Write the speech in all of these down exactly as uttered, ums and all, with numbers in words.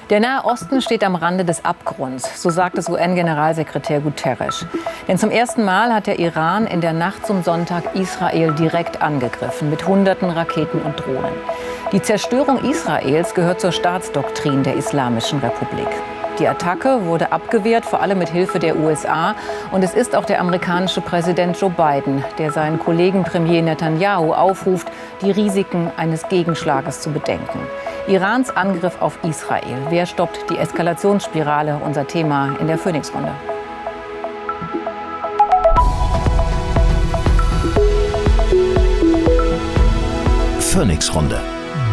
Der Nahe Osten steht am Rande des Abgrunds, so sagt es U N-Generalsekretär Guterres. Denn zum ersten Mal hat der Iran in der Nacht zum Sonntag Israel direkt angegriffen, mit hunderten Raketen und Drohnen. Die Zerstörung Israels gehört zur Staatsdoktrin der Islamischen Republik. Die Attacke wurde abgewehrt, vor allem mit Hilfe der U S A. Und es ist auch der amerikanische Präsident Joe Biden, der seinen Kollegen Premier Netanyahu aufruft, die Risiken eines Gegenschlages zu bedenken. Irans Angriff auf Israel. Wer stoppt die Eskalationsspirale? Unser Thema in der Phoenix-Runde. Phoenix-Runde.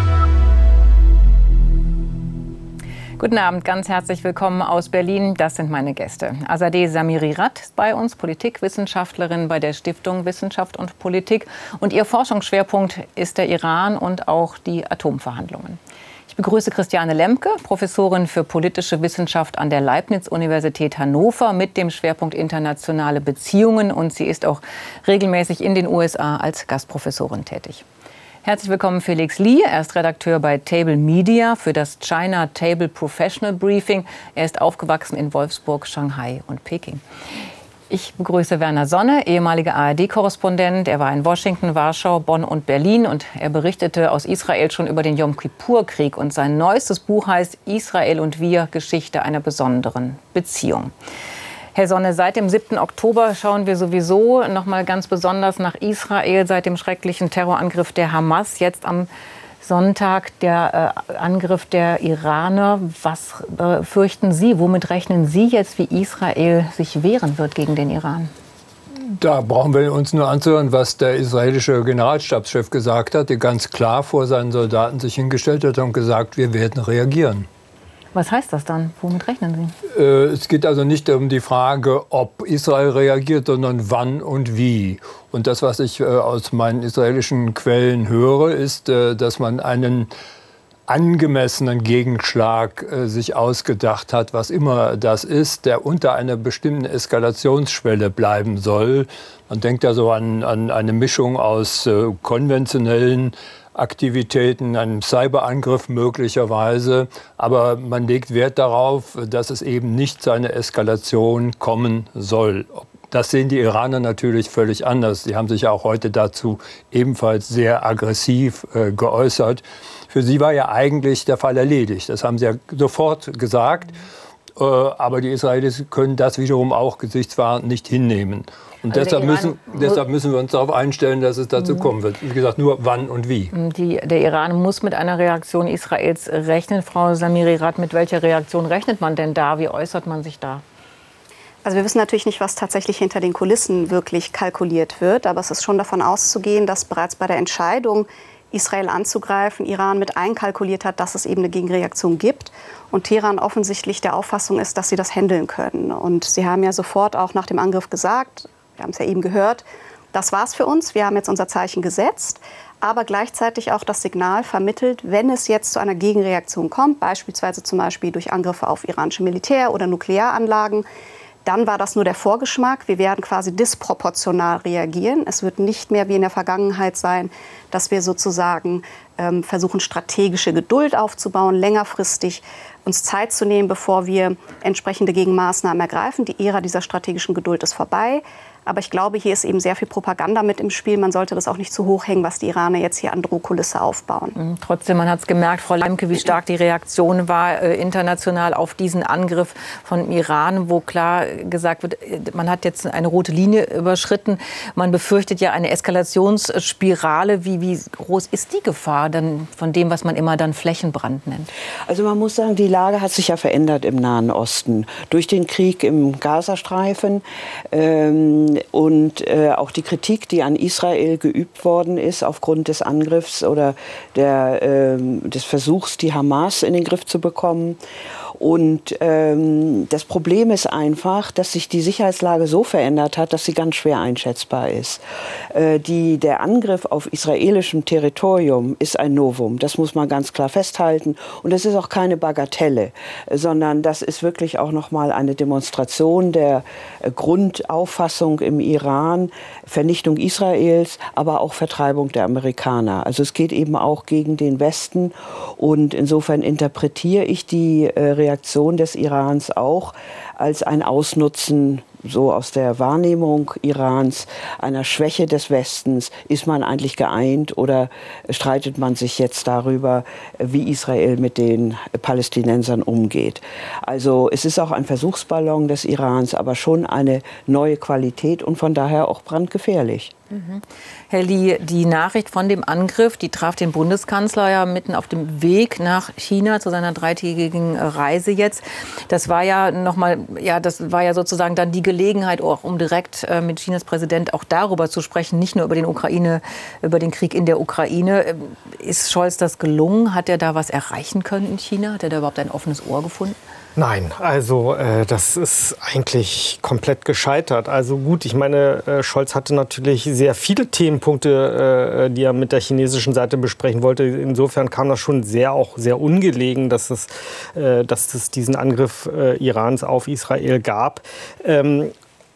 Guten Abend, ganz herzlich willkommen aus Berlin. Das sind meine Gäste. Azadeh Zamiri-Rath ist bei uns, Politikwissenschaftlerin bei der Stiftung Wissenschaft und Politik. Und ihr Forschungsschwerpunkt ist der Iran und auch die Atomverhandlungen. Ich begrüße Christiane Lemke, Professorin für politische Wissenschaft an der Leibniz-Universität Hannover mit dem Schwerpunkt internationale Beziehungen. Und sie ist auch regelmäßig in den U S A als Gastprofessorin tätig. Herzlich willkommen Felix Lee. Er ist Redakteur bei Table Media für das China Table Professional Briefing. Er ist aufgewachsen in Wolfsburg, Shanghai und Peking. Ich begrüße Werner Sonne, ehemaliger A R D-Korrespondent. Er war in Washington, Warschau, Bonn und Berlin und er berichtete aus Israel schon über den Yom Kippur-Krieg. Und sein neuestes Buch heißt Israel und wir – Geschichte einer besonderen Beziehung. Herr Sonne, seit dem siebten Oktober schauen wir sowieso noch mal ganz besonders nach Israel, seit dem schrecklichen Terrorangriff der Hamas. Jetzt am Sonntag der äh, Angriff der Iraner. Was äh, fürchten Sie? Womit rechnen Sie jetzt, wie Israel sich wehren wird gegen den Iran? Da brauchen wir uns nur anzuhören, was der israelische Generalstabschef gesagt hat, der ganz klar vor seinen Soldaten sich hingestellt hat und gesagt, wir werden reagieren. Was heißt das dann? Womit rechnen Sie? Äh, es geht also nicht um die Frage, ob Israel reagiert, sondern wann und wie. Und das, was ich äh, aus meinen israelischen Quellen höre, ist, äh, dass man einen angemessenen Gegenschlag äh, sich ausgedacht hat, was immer das ist, der unter einer bestimmten Eskalationsschwelle bleiben soll. Man denkt ja so an, an eine Mischung aus äh, konventionellen Aktivitäten, einem Cyberangriff möglicherweise. Aber man legt Wert darauf, dass es eben nicht zu einer Eskalation kommen soll. Das sehen die Iraner natürlich völlig anders. Sie haben sich ja auch heute dazu ebenfalls sehr aggressiv äh, geäußert. Für sie war ja eigentlich der Fall erledigt. Das haben sie ja sofort gesagt. Äh, aber die Israelis können das wiederum auch gesichtswahrend nicht hinnehmen. Und also deshalb, müssen, deshalb müssen wir uns darauf einstellen, dass es dazu kommen wird. Wie gesagt, nur wann und wie. Die, der Iran muss mit einer Reaktion Israels rechnen. Frau Zamiri-Rath, mit welcher Reaktion rechnet man denn da? Wie äußert man sich da? Also wir wissen natürlich nicht, was tatsächlich hinter den Kulissen wirklich kalkuliert wird. Aber es ist schon davon auszugehen, dass bereits bei der Entscheidung, Israel anzugreifen, Iran mit einkalkuliert hat, dass es eben eine Gegenreaktion gibt. Und Teheran offensichtlich der Auffassung ist, dass sie das handeln können. Und sie haben ja sofort auch nach dem Angriff gesagt, wir haben es ja eben gehört, das war's für uns, wir haben jetzt unser Zeichen gesetzt, aber gleichzeitig auch das Signal vermittelt, wenn es jetzt zu einer Gegenreaktion kommt, beispielsweise zum Beispiel durch Angriffe auf iranische Militär- oder Nuklearanlagen, dann war das nur der Vorgeschmack. Wir werden quasi disproportional reagieren. Es wird nicht mehr wie in der Vergangenheit sein, dass wir sozusagen ähm, versuchen, strategische Geduld aufzubauen, längerfristig uns Zeit zu nehmen, bevor wir entsprechende Gegenmaßnahmen ergreifen. Die Ära dieser strategischen Geduld ist vorbei. Aber ich glaube, hier ist eben sehr viel Propaganda mit im Spiel. Man sollte das auch nicht zu hoch hängen, was die Iraner jetzt hier an Drohkulisse aufbauen. Trotzdem, man hat es gemerkt, Frau Lemke, wie stark die Reaktion war äh, international auf diesen Angriff von Iran, wo klar gesagt wird, man hat jetzt eine rote Linie überschritten. Man befürchtet ja eine Eskalationsspirale. Wie, wie groß ist die Gefahr dann von dem, was man immer dann Flächenbrand nennt? Also man muss sagen, die Lage hat sich ja verändert im Nahen Osten. Durch den Krieg im Gazastreifen ähm, und äh, auch die Kritik, die an Israel geübt worden ist aufgrund des Angriffs oder der, äh, des Versuchs, die Hamas in den Griff zu bekommen. Und ähm, das Problem ist einfach, dass sich die Sicherheitslage so verändert hat, dass sie ganz schwer einschätzbar ist. Äh, die, der Angriff auf israelischem Territorium ist ein Novum. Das muss man ganz klar festhalten. Und es ist auch keine Bagatelle, sondern das ist wirklich auch noch mal eine Demonstration der äh, Grundauffassung im Iran, Vernichtung Israels, aber auch Vertreibung der Amerikaner. Also es geht eben auch gegen den Westen. Und insofern interpretiere ich die äh, Reaktion des Irans auch als ein Ausnutzen, so aus der Wahrnehmung Irans, einer Schwäche des Westens. Ist man eigentlich geeint oder streitet man sich jetzt darüber, wie Israel mit den Palästinensern umgeht? Also es ist auch ein Versuchsballon des Irans, aber schon eine neue Qualität und von daher auch brandgefährlich. Mhm. Herr Lee, die Nachricht von dem Angriff, die traf den Bundeskanzler ja mitten auf dem Weg nach China zu seiner dreitägigen Reise jetzt. Das war ja noch mal, ja, das war ja sozusagen dann die Gelegenheit, auch um direkt äh, mit Chinas Präsident auch darüber zu sprechen, nicht nur über den Ukraine, über den Krieg in der Ukraine. Ist Scholz das gelungen? Hat er da was erreichen können in China? Hat er da überhaupt ein offenes Ohr gefunden? Nein, also äh, das ist eigentlich komplett gescheitert. Also gut, ich meine, äh, Scholz hatte natürlich sehr viele Themenpunkte, äh, die er mit der chinesischen Seite besprechen wollte. Insofern kam das schon sehr auch sehr ungelegen, dass es, äh, dass es diesen Angriff äh, Irans auf Israel gab. Ähm,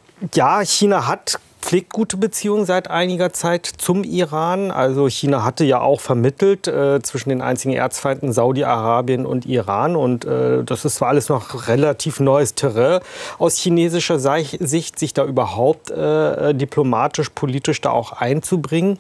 ja, China hat pflegt gute Beziehungen seit einiger Zeit zum Iran. Also China hatte ja auch vermittelt äh, zwischen den einzigen Erzfeinden Saudi-Arabien und Iran. Und äh, das ist zwar alles noch relativ neues Terrain aus chinesischer Sicht, sich da überhaupt äh, diplomatisch, politisch da auch einzubringen.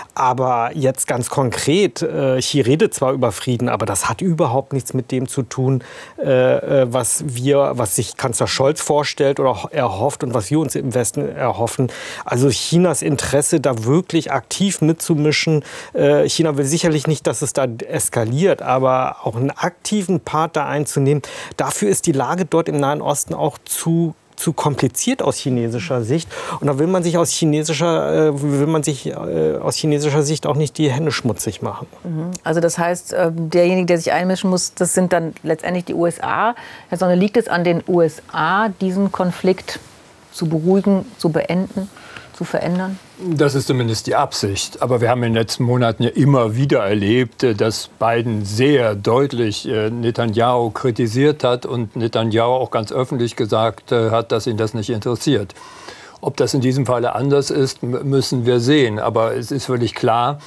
Aber jetzt ganz konkret, äh, Xi redet zwar über Frieden, aber das hat überhaupt nichts mit dem zu tun, äh, was wir, was sich Kanzler Scholz vorstellt oder erhofft und was wir uns im Westen erhoffen. Also Chinas Interesse, da wirklich aktiv mitzumischen. Äh, China will sicherlich nicht, dass es da eskaliert, aber auch einen aktiven Part da einzunehmen. Dafür ist die Lage dort im Nahen Osten auch zu zu kompliziert aus chinesischer Sicht. Und da will man sich aus chinesischer, äh, will man sich, äh, aus chinesischer Sicht auch nicht die Hände schmutzig machen. Also das heißt, äh, derjenige, der sich einmischen muss, das sind dann letztendlich die U S A. Herr Sonne, liegt es an den U S A, diesen Konflikt zu beruhigen, zu beenden, zu verändern? Das ist zumindest die Absicht. Aber wir haben in den letzten Monaten ja immer wieder erlebt, dass Biden sehr deutlich Netanyahu kritisiert hat und Netanyahu auch ganz öffentlich gesagt hat, dass ihn das nicht interessiert. Ob das in diesem Falle anders ist, müssen wir sehen. Aber es ist völlig klar,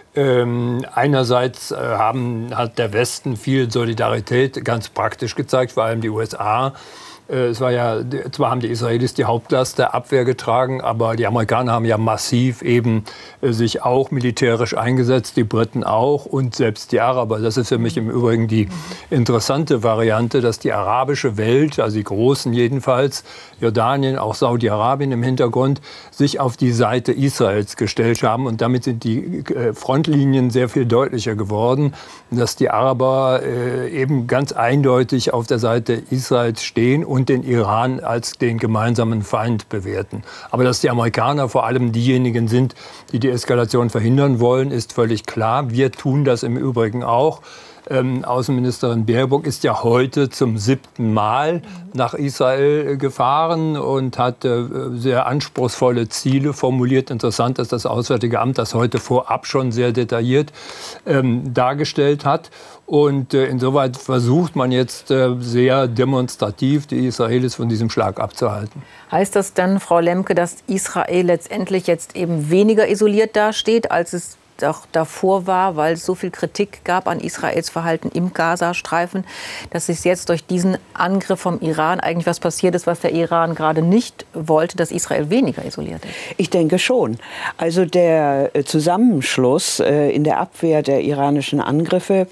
Ähm, einerseits äh, haben, hat der Westen viel Solidarität ganz praktisch gezeigt, vor allem die U S A. Äh, es war ja, zwar haben die Israelis die Hauptlast der Abwehr getragen, aber die Amerikaner haben ja massiv eben äh, sich auch militärisch eingesetzt, die Briten auch und selbst die Araber. Das ist für mich im Übrigen die interessante Variante, dass die arabische Welt, also die Großen jedenfalls, Jordanien, auch Saudi-Arabien im Hintergrund, sich auf die Seite Israels gestellt haben. Und damit sind die äh, Frontlinien sehr viel deutlicher geworden, dass die Araber äh, eben ganz eindeutig auf der Seite Israels stehen und den Iran als den gemeinsamen Feind bewerten. Aber dass die Amerikaner vor allem diejenigen sind, die die Eskalation verhindern wollen, ist völlig klar. Wir tun das im Übrigen auch. Ähm, Außenministerin Baerbock ist ja heute zum siebten Mal nach Israel gefahren und hat äh, sehr anspruchsvolle Ziele formuliert. Interessant, dass das Auswärtige Amt das heute vorab schon sehr detailliert ähm, dargestellt hat. Und äh, insoweit versucht man jetzt äh, sehr demonstrativ, die Israelis von diesem Schlag abzuhalten. Heißt das dann, Frau Lemke, dass Israel letztendlich jetzt eben weniger isoliert dasteht, als es auch davor war, weil es so viel Kritik gab an Israels Verhalten im Gazastreifen, dass es jetzt durch diesen Angriff vom Iran eigentlich was passiert ist, was der Iran gerade nicht wollte, dass Israel weniger isoliert ist? Ich denke schon. Also der Zusammenschluss äh, in der Abwehr der iranischen Angriffe,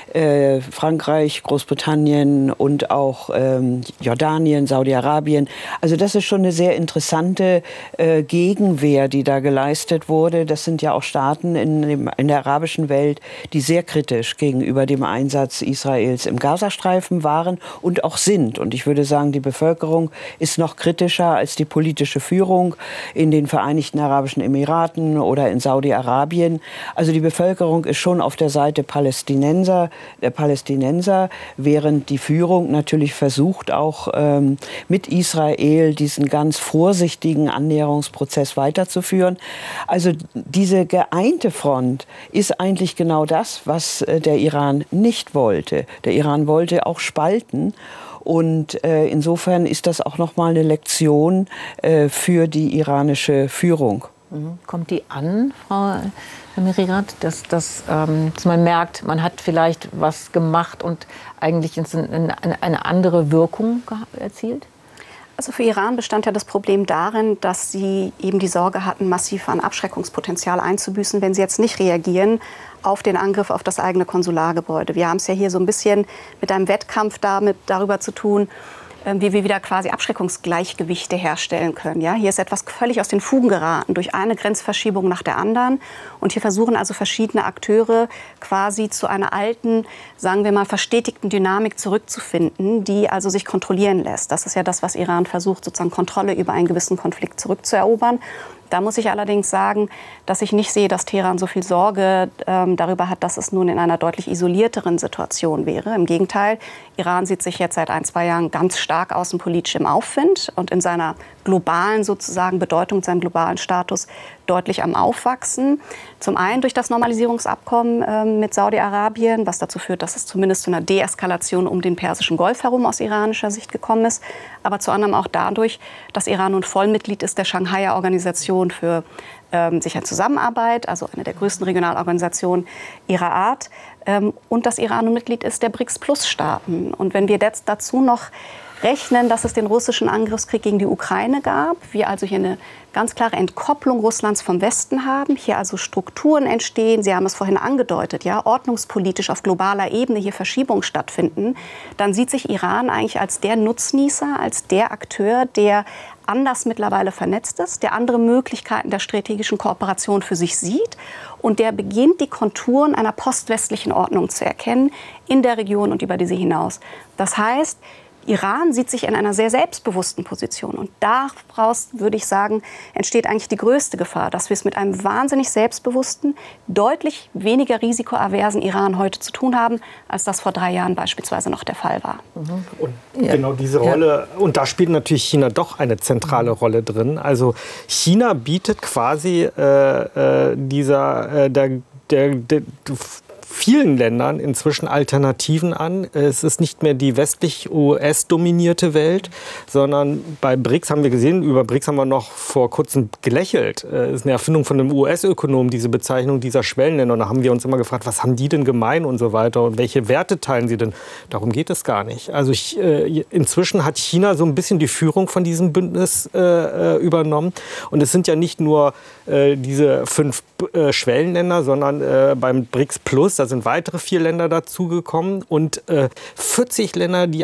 äh, Frankreich, Großbritannien und auch ähm, Jordanien, Saudi-Arabien, also das ist schon eine sehr interessante äh, Gegenwehr, die da geleistet wurde. Das sind ja auch Staaten, in in, dem, in der arabischen Welt, die sehr kritisch gegenüber dem Einsatz Israels im Gazastreifen waren und auch sind. Und ich würde sagen, die Bevölkerung ist noch kritischer als die politische Führung in den Vereinigten Arabischen Emiraten oder in Saudi-Arabien. Also die Bevölkerung ist schon auf der Seite Palästinenser, der Palästinenser, während die Führung natürlich versucht, auch ähm, mit Israel diesen ganz vorsichtigen Annäherungsprozess weiterzuführen. Also diese geeinte Front ist eigentlich genau das, was äh, der Iran nicht wollte. Der Iran wollte auch spalten. Und äh, insofern ist das auch noch mal eine Lektion äh, für die iranische Führung. Mhm. Kommt die an, Frau Samirirat, dass, dass, ähm, dass man merkt, man hat vielleicht was gemacht und eigentlich eine, eine andere Wirkung erzielt? Also für Iran bestand ja das Problem darin, dass sie eben die Sorge hatten, massiv an Abschreckungspotenzial einzubüßen, wenn sie jetzt nicht reagieren auf den Angriff auf das eigene Konsulargebäude. Wir haben es ja hier so ein bisschen mit einem Wettkampf damit, darüber zu tun, wie wir wieder quasi Abschreckungsgleichgewichte herstellen können. Ja, hier ist etwas völlig aus den Fugen geraten durch eine Grenzverschiebung nach der anderen. Und hier versuchen also verschiedene Akteure quasi zu einer alten, sagen wir mal, verstetigten Dynamik zurückzufinden, die also sich kontrollieren lässt. Das ist ja das, was Iran versucht, sozusagen Kontrolle über einen gewissen Konflikt zurückzuerobern. Da muss ich allerdings sagen, dass ich nicht sehe, dass Teheran so viel Sorge ähm, darüber hat, dass es nun in einer deutlich isolierteren Situation wäre. Im Gegenteil, Iran sieht sich jetzt seit ein, zwei Jahren ganz stark außenpolitisch im Aufwind und in seiner globalen sozusagen Bedeutung, seinem globalen Status deutlich am Aufwachsen. Zum einen durch das Normalisierungsabkommen äh, mit Saudi-Arabien, was dazu führt, dass es zumindest zu einer Deeskalation um den Persischen Golf herum aus iranischer Sicht gekommen ist. Aber zu anderem auch dadurch, dass Iran nun Vollmitglied ist der Shanghaier Organisation für ähm, Sicherheit und Zusammenarbeit, also eine der größten Regionalorganisationen ihrer Art. Ähm, und dass Iran nun Mitglied ist der BRICS-Plus-Staaten. Und wenn wir jetzt dazu noch rechnen, dass es den russischen Angriffskrieg gegen die Ukraine gab, wir also hier eine ganz klare Entkopplung Russlands vom Westen haben, hier also Strukturen entstehen, Sie haben es vorhin angedeutet, ja, ordnungspolitisch auf globaler Ebene hier Verschiebungen stattfinden, dann sieht sich Iran eigentlich als der Nutznießer, als der Akteur, der anders mittlerweile vernetzt ist, der andere Möglichkeiten der strategischen Kooperation für sich sieht und der beginnt, die Konturen einer postwestlichen Ordnung zu erkennen in der Region und über diese hinaus. Das heißt, Iran sieht sich in einer sehr selbstbewussten Position. Und daraus, würde ich sagen, entsteht eigentlich die größte Gefahr, dass wir es mit einem wahnsinnig selbstbewussten, deutlich weniger risikoaversen Iran heute zu tun haben, als das vor drei Jahren beispielsweise noch der Fall war. Mhm. Und ja. genau diese Rolle, ja. und da spielt natürlich China doch eine zentrale Rolle drin. Also China bietet quasi äh, äh, dieser, äh, der, der, der vielen Ländern inzwischen Alternativen an. Es ist nicht mehr die westlich-U S-dominierte Welt, sondern bei BRICS haben wir gesehen, über BRICS haben wir noch vor kurzem gelächelt. Das ist eine Erfindung von einem U S-Ökonom, diese Bezeichnung dieser Schwellenländer. Und da haben wir uns immer gefragt, was haben die denn gemein und so weiter und welche Werte teilen sie denn? Darum geht es gar nicht. Also ich, äh, inzwischen hat China so ein bisschen die Führung von diesem Bündnis äh, übernommen. Und es sind ja nicht nur äh, diese fünf äh, Schwellenländer, sondern äh, beim BRICS Plus, da sind weitere vier Länder dazugekommen und äh, vierzig Länder, die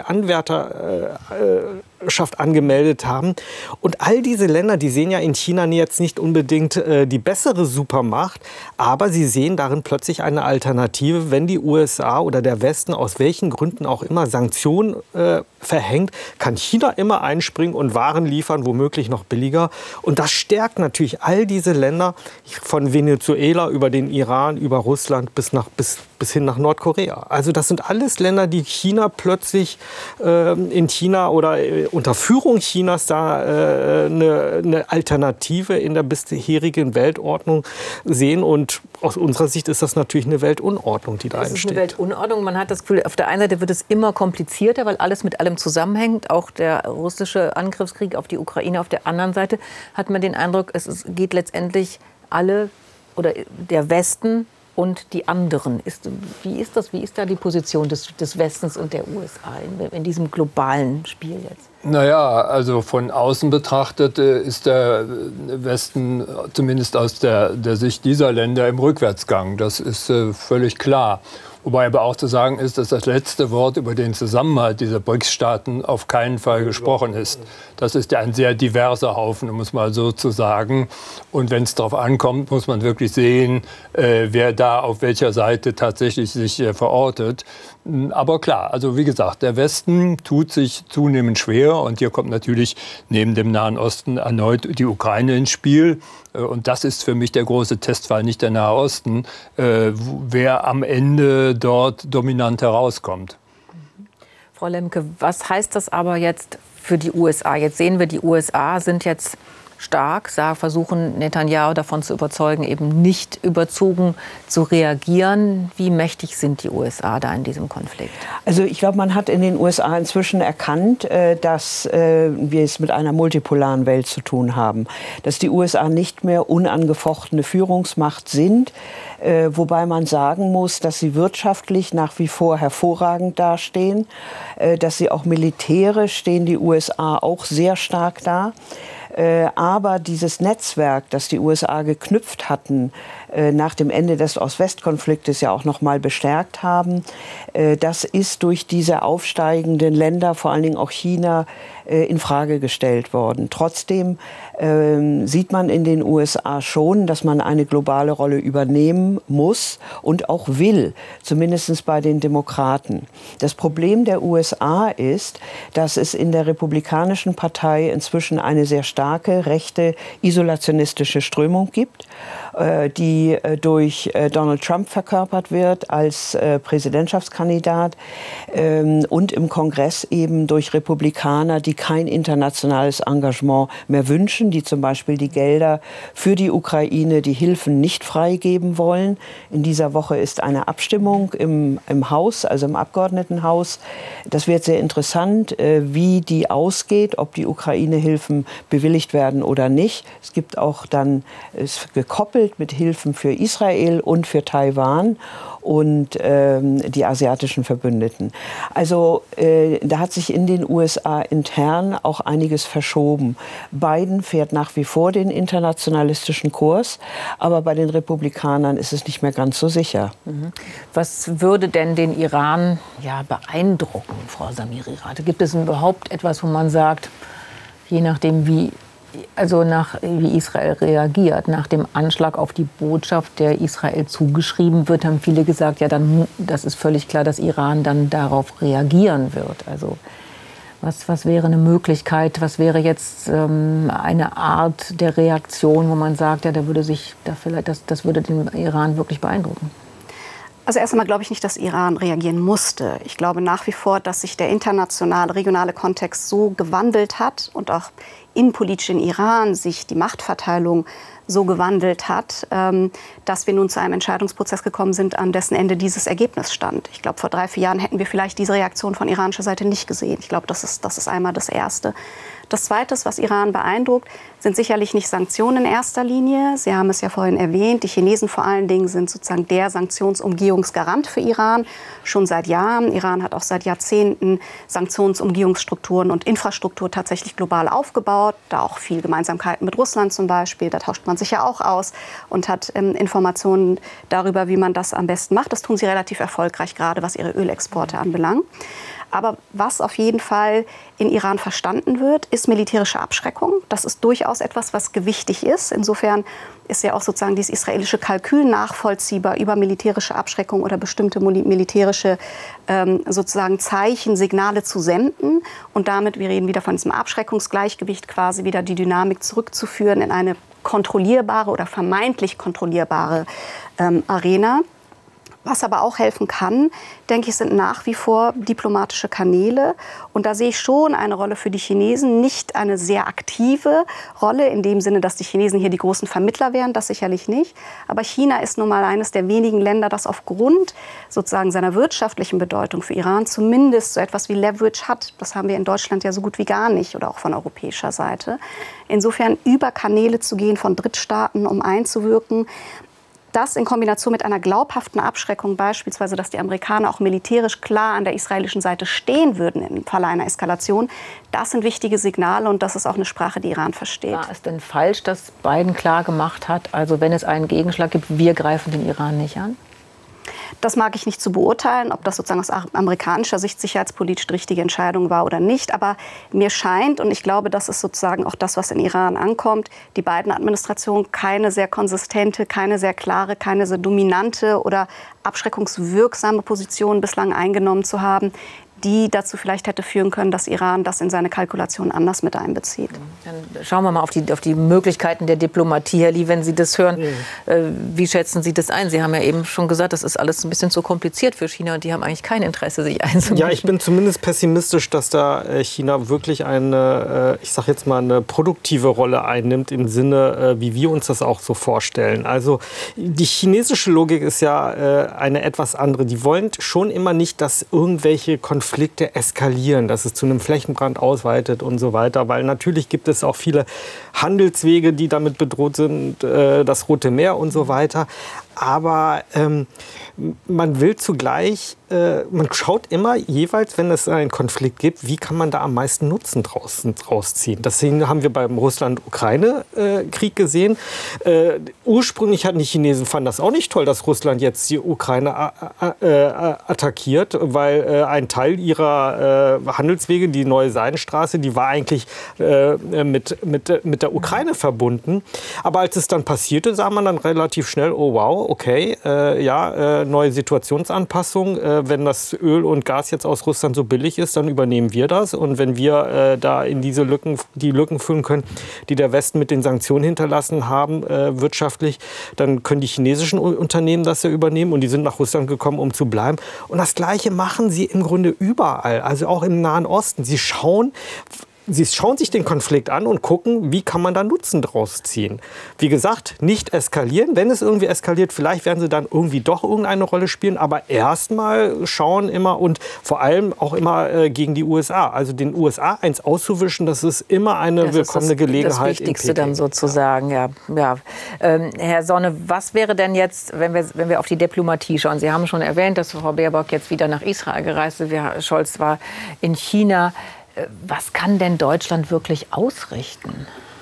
Anwärterschaft äh, angemeldet haben. Und all diese Länder, die sehen ja in China jetzt nicht unbedingt äh, die bessere Supermacht, aber sie sehen darin plötzlich eine Alternative, wenn die U S A oder der Westen aus welchen Gründen auch immer Sanktionen äh, verhängt, kann China immer einspringen und Waren liefern, womöglich noch billiger. Und das stärkt natürlich all diese Länder, von Venezuela über den Iran, über Russland bis, nach, bis, bis hin nach Nordkorea. Also das sind alles Länder, die China plötzlich äh, in China oder äh, unter Führung Chinas da äh, eine, eine Alternative in der bisherigen Weltordnung sehen. Und aus unserer Sicht ist das natürlich eine Weltunordnung, die da entsteht. Es ist eine Weltunordnung. Man hat das Gefühl, auf der einen Seite wird es immer komplizierter, weil alles mit allem zusammenhängt. Auch der russische Angriffskrieg auf die Ukraine. Auf der anderen Seite hat man den Eindruck, es ist, geht letztendlich alle oder der Westen und die anderen. Ist, wie ist das? Wie ist da die Position des, des Westens und der U S A in, in diesem globalen Spiel jetzt? Naja, also von außen betrachtet ist der Westen zumindest aus der, der Sicht dieser Länder im Rückwärtsgang. Das ist äh, völlig klar. Wobei aber auch zu sagen ist, dass das letzte Wort über den Zusammenhalt dieser B R I C S-Staaten auf keinen Fall gesprochen ist. Das ist ja ein sehr diverser Haufen, um es mal so zu sagen. Und wenn es darauf ankommt, muss man wirklich sehen, äh, wer da auf welcher Seite tatsächlich sich äh, verortet. Aber klar, also wie gesagt, der Westen tut sich zunehmend schwer. Und hier kommt natürlich neben dem Nahen Osten erneut die Ukraine ins Spiel. Und das ist für mich der große Testfall, nicht der Nahe Osten, äh, wer am Ende dort dominant herauskommt. Frau Lemke, was heißt das aber jetzt für die U S A? Jetzt sehen wir, die U S A sind jetzt stark, versuchen Netanyahu davon zu überzeugen, eben nicht überzogen zu reagieren. Wie mächtig sind die U S A da in diesem Konflikt? Also ich glaube, man hat in den U S A inzwischen erkannt, dass wir es mit einer multipolaren Welt zu tun haben. Dass die U S A nicht mehr unangefochtene Führungsmacht sind, wobei man sagen muss, dass sie wirtschaftlich nach wie vor hervorragend dastehen, dass sie auch militärisch stehen die U S A auch sehr stark da. Aber dieses Netzwerk, das die U S A geknüpft hatten, nach dem Ende des Ost-West-Konfliktes ja auch noch mal bestärkt haben, das ist durch diese aufsteigenden Länder, vor allen Dingen auch China, in Frage gestellt worden. Trotzdem äh, sieht man in den U S A schon, dass man eine globale Rolle übernehmen muss und auch will, zumindest bei den Demokraten. Das Problem der U S A ist, dass es in der Republikanischen Partei inzwischen eine sehr starke rechte isolationistische Strömung gibt, äh, die äh, durch äh, Donald Trump verkörpert wird als äh, Präsidentschaftskandidat äh, und im Kongress eben durch Republikaner, die kein internationales Engagement mehr wünschen, die zum Beispiel die Gelder für die Ukraine, die Hilfen nicht freigeben wollen. In dieser Woche ist eine Abstimmung im, im Haus, also im Abgeordnetenhaus. Das wird sehr interessant, äh, wie die ausgeht, ob die Ukraine-Hilfen bewilligt werden oder nicht. Es gibt auch dann, es gekoppelt mit Hilfen für Israel und für Taiwan und ähm, die asiatischen Verbündeten. Also äh, da hat sich in den U S A intern auch einiges verschoben. Biden fährt nach wie vor den internationalistischen Kurs, aber bei den Republikanern ist es nicht mehr ganz so sicher. Was würde denn den Iran ja, beeindrucken, Frau Samiri-Rath? Gibt es überhaupt etwas, wo man sagt, je nachdem wie Also nach, wie Israel reagiert, nach dem Anschlag auf die Botschaft, der Israel zugeschrieben wird, haben viele gesagt, ja, dann, das ist völlig klar, dass Iran dann darauf reagieren wird. Also was, was wäre eine Möglichkeit, was wäre jetzt ähm, eine Art der Reaktion, wo man sagt, ja, da würde sich, da vielleicht, das, das würde den Iran wirklich beeindrucken? Also erst einmal glaube ich nicht, dass Iran reagieren musste. Ich glaube nach wie vor, dass sich der internationale, regionale Kontext so gewandelt hat und auch innenpolitisch in Iran sich die Machtverteilung so gewandelt hat, dass wir nun zu einem Entscheidungsprozess gekommen sind, an dessen Ende dieses Ergebnis stand. Ich glaube, vor drei, vier Jahren hätten wir vielleicht diese Reaktion von iranischer Seite nicht gesehen. Ich glaube, das ist, das ist einmal das Erste. Das Zweite, was Iran beeindruckt, sind sicherlich nicht Sanktionen in erster Linie. Sie haben es ja vorhin erwähnt. Die Chinesen vor allen Dingen sind sozusagen der Sanktionsumgehungsgarant für Iran schon seit Jahren. Iran hat auch seit Jahrzehnten Sanktionsumgehungsstrukturen und Infrastruktur tatsächlich global aufgebaut. Da auch viel Gemeinsamkeiten mit Russland zum Beispiel. Da tauscht man sich ja auch aus und hat ähm, Informationen darüber, wie man das am besten macht. Das tun sie relativ erfolgreich, gerade was ihre Ölexporte anbelangt. Aber was auf jeden Fall in Iran verstanden wird, ist militärische Abschreckung. Das ist durchaus etwas, was gewichtig ist. Insofern ist ja auch sozusagen dieses israelische Kalkül nachvollziehbar über militärische Abschreckung oder bestimmte militärische ähm, sozusagen Zeichen, Signale zu senden. Und damit, wir reden wieder von diesem Abschreckungsgleichgewicht, quasi wieder die Dynamik zurückzuführen in eine kontrollierbare oder vermeintlich kontrollierbare ähm, Arena. Was aber auch helfen kann, denke ich, sind nach wie vor diplomatische Kanäle. Und da sehe ich schon eine Rolle für die Chinesen, nicht eine sehr aktive Rolle, in dem Sinne, dass die Chinesen hier die großen Vermittler wären, das sicherlich nicht. Aber China ist nun mal eines der wenigen Länder, das aufgrund sozusagen seiner wirtschaftlichen Bedeutung für Iran zumindest so etwas wie Leverage hat. Das haben wir in Deutschland ja so gut wie gar nicht oder auch von europäischer Seite. Insofern über Kanäle zu gehen von Drittstaaten, um einzuwirken, das in Kombination mit einer glaubhaften Abschreckung, beispielsweise, dass die Amerikaner auch militärisch klar an der israelischen Seite stehen würden im Falle einer Eskalation, das sind wichtige Signale und das ist auch eine Sprache, die Iran versteht. War es denn falsch, dass Biden klar gemacht hat, also wenn es einen Gegenschlag gibt, wir greifen den Iran nicht an? Das mag ich nicht zu beurteilen, ob das sozusagen aus amerikanischer Sicht sicherheitspolitisch die richtige Entscheidung war oder nicht. Aber mir scheint, und ich glaube, das ist sozusagen auch das, was in Iran ankommt, die beiden Administrationen keine sehr konsistente, keine sehr klare, keine sehr dominante oder abschreckungswirksame Position bislang eingenommen zu haben, die dazu vielleicht hätte führen können, dass Iran das in seine Kalkulation anders mit einbezieht. Dann schauen wir mal auf die, auf die Möglichkeiten der Diplomatie, Herr Lee, wenn Sie das hören. Mhm. Äh, wie schätzen Sie das ein? Sie haben ja eben schon gesagt, das ist alles ein bisschen zu kompliziert für China und die haben eigentlich kein Interesse, sich einzumischen. Ja, ich bin zumindest pessimistisch, dass da China wirklich eine, ich sage jetzt mal, eine produktive Rolle einnimmt im Sinne, wie wir uns das auch so vorstellen. Also die chinesische Logik ist ja eine etwas andere. Die wollen schon immer nicht, dass irgendwelche Konflikte Konflikte eskalieren, dass es zu einem Flächenbrand ausweitet und so weiter. Weil natürlich gibt es auch viele Handelswege, die damit bedroht sind, äh, das Rote Meer und so weiter. Aber ähm, man will zugleich, äh, man schaut immer jeweils, wenn es einen Konflikt gibt, wie kann man da am meisten Nutzen draus, draus ziehen. Das haben wir beim Russland-Ukraine-Krieg gesehen. Äh, ursprünglich hatten die Chinesen, fanden das auch nicht toll, dass Russland jetzt die Ukraine äh, attackiert, weil äh, ein Teil ihrer äh, Handelswege, die neue Seidenstraße, die war eigentlich äh, mit, mit, mit der Ukraine verbunden. Aber als es dann passierte, sah man dann relativ schnell, oh wow, okay, äh, ja, äh, neue Situationsanpassung. Äh, wenn das Öl und Gas jetzt aus Russland so billig ist, dann übernehmen wir das. Und wenn wir äh, da in diese Lücken, die Lücken füllen können, die der Westen mit den Sanktionen hinterlassen haben, äh, wirtschaftlich, dann können die chinesischen Unternehmen das ja übernehmen. Und die sind nach Russland gekommen, um zu bleiben. Und das Gleiche machen sie im Grunde überall, also auch im Nahen Osten. Sie schauen, Sie schauen sich den Konflikt an und gucken, wie kann man da Nutzen draus ziehen. Wie gesagt, nicht eskalieren. Wenn es irgendwie eskaliert, vielleicht werden sie dann irgendwie doch irgendeine Rolle spielen. Aber erstmal schauen immer und vor allem auch immer äh, gegen die U S A. Also den U S A eins auszuwischen, das ist immer eine das willkommene ist das, Gelegenheit. Das Wichtigste dann sozusagen, ja. ja. Ähm, Herr Sonne, was wäre denn jetzt, wenn wir, wenn wir auf die Diplomatie schauen? Sie haben schon erwähnt, dass Frau Baerbock jetzt wieder nach Israel gereist ist. Scholz war in China. Was kann denn Deutschland wirklich ausrichten?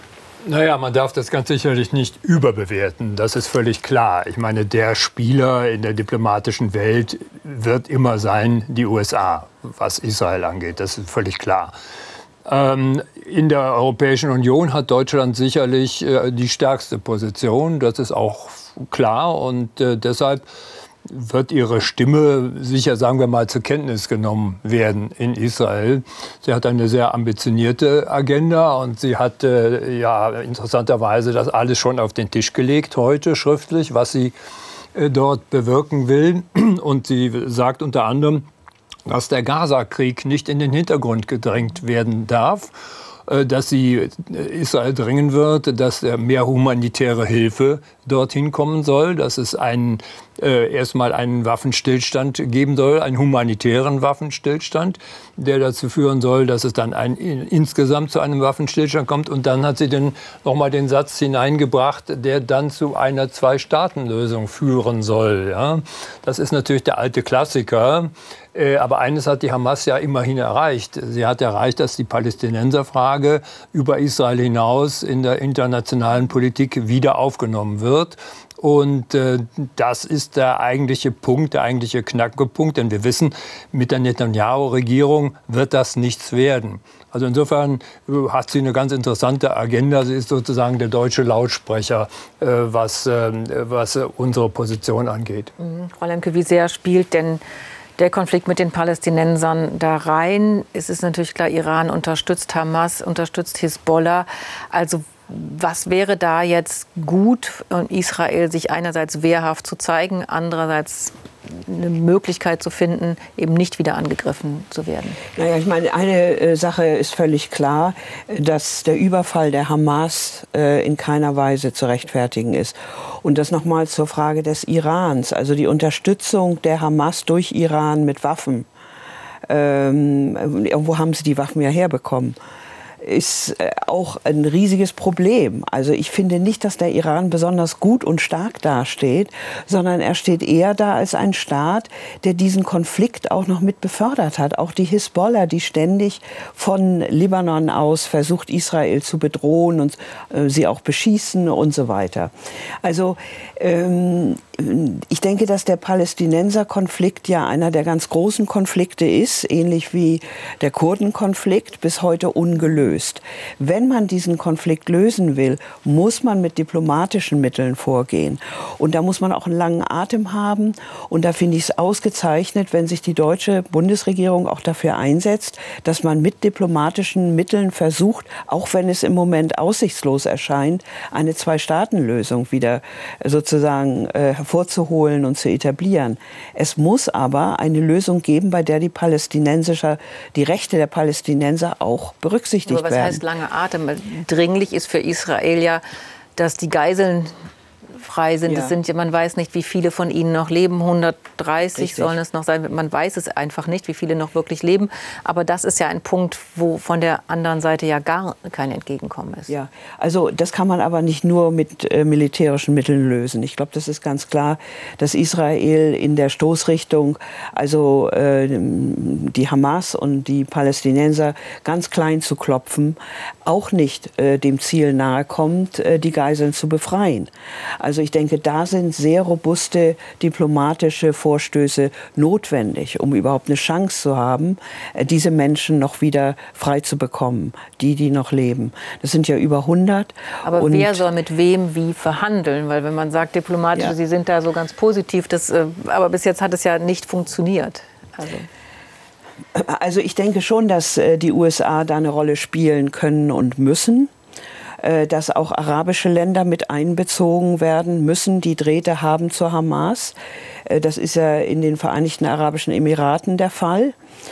Naja, man darf das ganz sicherlich nicht überbewerten. Das ist völlig klar. Ich meine, der Spieler in der diplomatischen Welt wird immer sein, die U S A, was Israel angeht. Das ist völlig klar. Ähm, in der Europäischen Union hat Deutschland sicherlich äh, die stärkste Position. Das ist auch klar. Und äh, deshalb wird ihre Stimme sicher, sagen wir mal, zur Kenntnis genommen werden in Israel. Sie hat eine sehr ambitionierte Agenda und sie hat äh, ja interessanterweise das alles schon auf den Tisch gelegt heute schriftlich, was sie äh, dort bewirken will. Und sie sagt unter anderem, dass der Gaza-Krieg nicht in den Hintergrund gedrängt werden darf, dass sie Israel drängen wird, dass mehr humanitäre Hilfe dorthin kommen soll, dass es einen, äh, erstmal einen Waffenstillstand geben soll, einen humanitären Waffenstillstand, der dazu führen soll, dass es dann ein, insgesamt zu einem Waffenstillstand kommt. Und dann hat sie dann nochmal den Satz hineingebracht, der dann zu einer Zwei-Staaten-Lösung führen soll. Ja? Das ist natürlich der alte Klassiker. Aber eines hat die Hamas ja immerhin erreicht. Sie hat erreicht, dass die Palästinenserfrage über Israel hinaus in der internationalen Politik wieder aufgenommen wird. Und äh, das ist der eigentliche Punkt, der eigentliche Knackpunkt. Denn wir wissen, mit der Netanyahu-Regierung wird das nichts werden. Also insofern äh, hat sie eine ganz interessante Agenda. Sie ist sozusagen der deutsche Lautsprecher, äh, was, äh, was unsere Position angeht. Mhm. Frau Lemke, wie sehr spielt denn der Konflikt mit den Palästinensern da rein? Es ist natürlich klar, Iran unterstützt Hamas, unterstützt Hisbollah. Also was wäre da jetzt gut, um Israel sich einerseits wehrhaft zu zeigen, andererseits eine Möglichkeit zu finden, eben nicht wieder angegriffen zu werden? Naja, ich meine, eine äh, Sache ist völlig klar, dass der Überfall der Hamas äh, in keiner Weise zu rechtfertigen ist. Und das nochmal zur Frage des Irans, also die Unterstützung der Hamas durch Iran mit Waffen. Ähm, wo haben sie die Waffen ja herbekommen? Ist auch ein riesiges Problem. Also ich finde nicht, dass der Iran besonders gut und stark dasteht, sondern er steht eher da als ein Staat, der diesen Konflikt auch noch mit befördert hat. Auch die Hisbollah, die ständig von Libanon aus versucht, Israel zu bedrohen und äh, sie auch beschießen und so weiter. Also ähm, Ich denke, dass der Palästinenser-Konflikt ja einer der ganz großen Konflikte ist, ähnlich wie der Kurdenkonflikt, bis heute ungelöst. Wenn man diesen Konflikt lösen will, muss man mit diplomatischen Mitteln vorgehen. Und da muss man auch einen langen Atem haben. Und da finde ich es ausgezeichnet, wenn sich die deutsche Bundesregierung auch dafür einsetzt, dass man mit diplomatischen Mitteln versucht, auch wenn es im Moment aussichtslos erscheint, eine Zwei-Staaten-Lösung wieder sozusagen äh, hervorzuholen und zu etablieren. Es muss aber eine Lösung geben, bei der die palästinensische, die Rechte der Palästinenser auch berücksichtigt aber was werden. Was heißt lange Atem? Dringlich ist für Israel ja, dass die Geiseln frei sind. Ja. Das sind, man weiß nicht, wie viele von ihnen noch leben. hundertdreißig Richtig. sollen es noch sein. Man weiß es einfach nicht, wie viele noch wirklich leben. Aber das ist ja ein Punkt, wo von der anderen Seite ja gar kein Entgegenkommen ist. Ja, also das kann man aber nicht nur mit äh, militärischen Mitteln lösen. Ich glaube, das ist ganz klar, dass Israel in der Stoßrichtung, also äh, die Hamas und die Palästinenser ganz klein zu klopfen, auch nicht äh, dem Ziel nahe kommt, äh, die Geiseln zu befreien. Also ich denke, da sind sehr robuste diplomatische Vorstöße notwendig, um überhaupt eine Chance zu haben, diese Menschen noch wieder frei zu bekommen, die, die noch leben. Das sind ja über hundert. Aber und wer soll mit wem wie verhandeln? Weil wenn man sagt, diplomatisch, Ja. Sie sind da so ganz positiv, das, äh, aber bis jetzt hat es ja nicht funktioniert. Also. Also ich denke schon, dass äh, die U S A da eine Rolle spielen können und müssen. Dass auch arabische Länder mit einbezogen werden müssen, die Drähte haben zur Hamas. Das ist ja in den Vereinigten Arabischen Emiraten der Fall.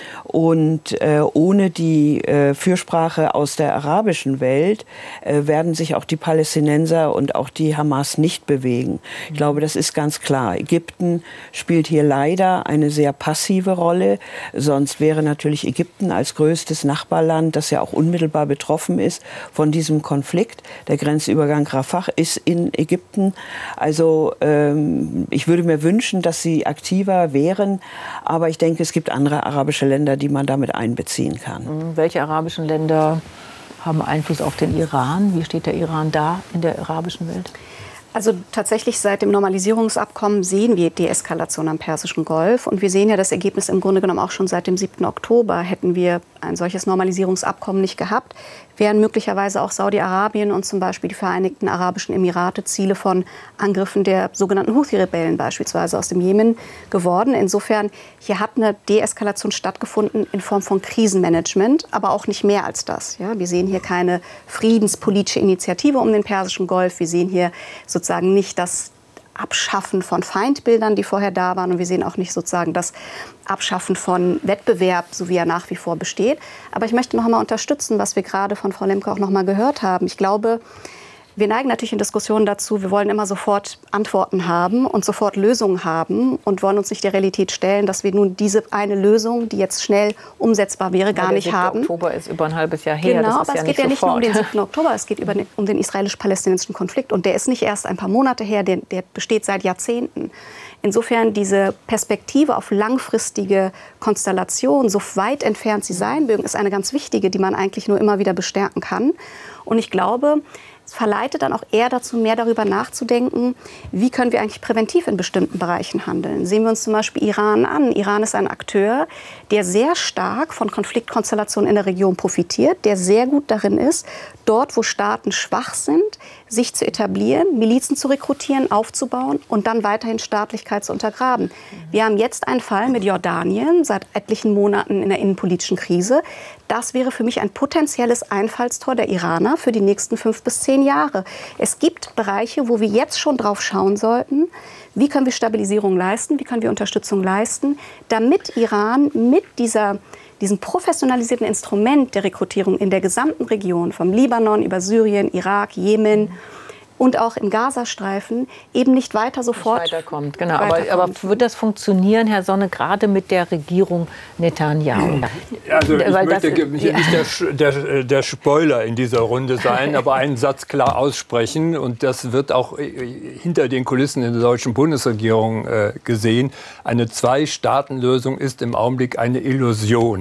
Und äh, ohne die äh, Fürsprache aus der arabischen Welt äh, werden sich auch die Palästinenser und auch die Hamas nicht bewegen. Ich glaube, das ist ganz klar. Ägypten spielt hier leider eine sehr passive Rolle. Sonst wäre natürlich Ägypten als größtes Nachbarland, das ja auch unmittelbar betroffen ist von diesem Konflikt. Der Grenzübergang Rafah ist in Ägypten. Also ähm, ich würde mir wünschen, dass sie aktiver wären. Aber ich denke, es gibt andere arabische Länder, die man damit einbeziehen kann. Welche arabischen Länder haben Einfluss auf den Iran? Wie steht der Iran da in der arabischen Welt? Also tatsächlich seit dem Normalisierungsabkommen sehen wir Deeskalation am Persischen Golf. Und wir sehen ja das Ergebnis im Grunde genommen auch schon seit dem siebten Oktober. Hätten wir ein solches Normalisierungsabkommen nicht gehabt, wären möglicherweise auch Saudi-Arabien und zum Beispiel die Vereinigten Arabischen Emirate Ziele von Angriffen der sogenannten Houthi-Rebellen beispielsweise aus dem Jemen geworden. Insofern, hier hat eine Deeskalation stattgefunden in Form von Krisenmanagement, aber auch nicht mehr als das. Ja, wir sehen hier keine friedenspolitische Initiative um den Persischen Golf. Wir sehen hier sozusagen nicht das Abschaffen von Feindbildern, die vorher da waren. Und wir sehen auch nicht sozusagen das Abschaffen von Wettbewerb, so wie er nach wie vor besteht. Aber ich möchte noch einmal unterstützen, was wir gerade von Frau Lemke auch noch mal gehört haben. Ich glaube, wir neigen natürlich in Diskussionen dazu, wir wollen immer sofort Antworten haben und sofort Lösungen haben und wollen uns nicht der Realität stellen, dass wir nun diese eine Lösung, die jetzt schnell umsetzbar wäre, gar nicht haben. Der siebte Oktober ist über ein halbes Jahr her. Genau, das ist aber ja es geht nicht ja nicht nur um sofort. den siebten Oktober, es geht über, um den israelisch-palästinensischen Konflikt. Und der ist nicht erst ein paar Monate her, der, der besteht seit Jahrzehnten. Insofern diese Perspektive auf langfristige Konstellation, so weit entfernt sie sein mögen, ist eine ganz wichtige, die man eigentlich nur immer wieder bestärken kann. Und ich glaube, es verleitet dann auch eher dazu, mehr darüber nachzudenken, wie können wir eigentlich präventiv in bestimmten Bereichen handeln. Sehen wir uns zum Beispiel Iran an. Iran ist ein Akteur, der sehr stark von Konfliktkonstellationen in der Region profitiert, der sehr gut darin ist, dort, wo Staaten schwach sind, sich zu etablieren, Milizen zu rekrutieren, aufzubauen und dann weiterhin Staatlichkeit zu untergraben. Wir haben jetzt einen Fall mit Jordanien seit etlichen Monaten in der innenpolitischen Krise. Das wäre für mich ein potenzielles Einfallstor der Iraner für die nächsten fünf bis zehn Jahre. Es gibt Bereiche, wo wir jetzt schon drauf schauen sollten, wie können wir Stabilisierung leisten, wie können wir Unterstützung leisten, damit Iran mit dieser diesem professionalisierten Instrument der Rekrutierung in der gesamten Region, vom Libanon über Syrien, Irak, Jemen und auch im Gazastreifen, eben nicht weiter sofort nicht weiterkommt. Genau. weiterkommt. Aber, aber wird das funktionieren, Herr Sonne, gerade mit der Regierung Netanyahu? Also ich Weil möchte das, hier ja. nicht der, der, der Spoiler in dieser Runde sein, aber einen Satz klar aussprechen. Und das wird auch hinter den Kulissen in der deutschen Bundesregierung äh, gesehen. Eine Zwei-Staaten-Lösung ist im Augenblick eine Illusion.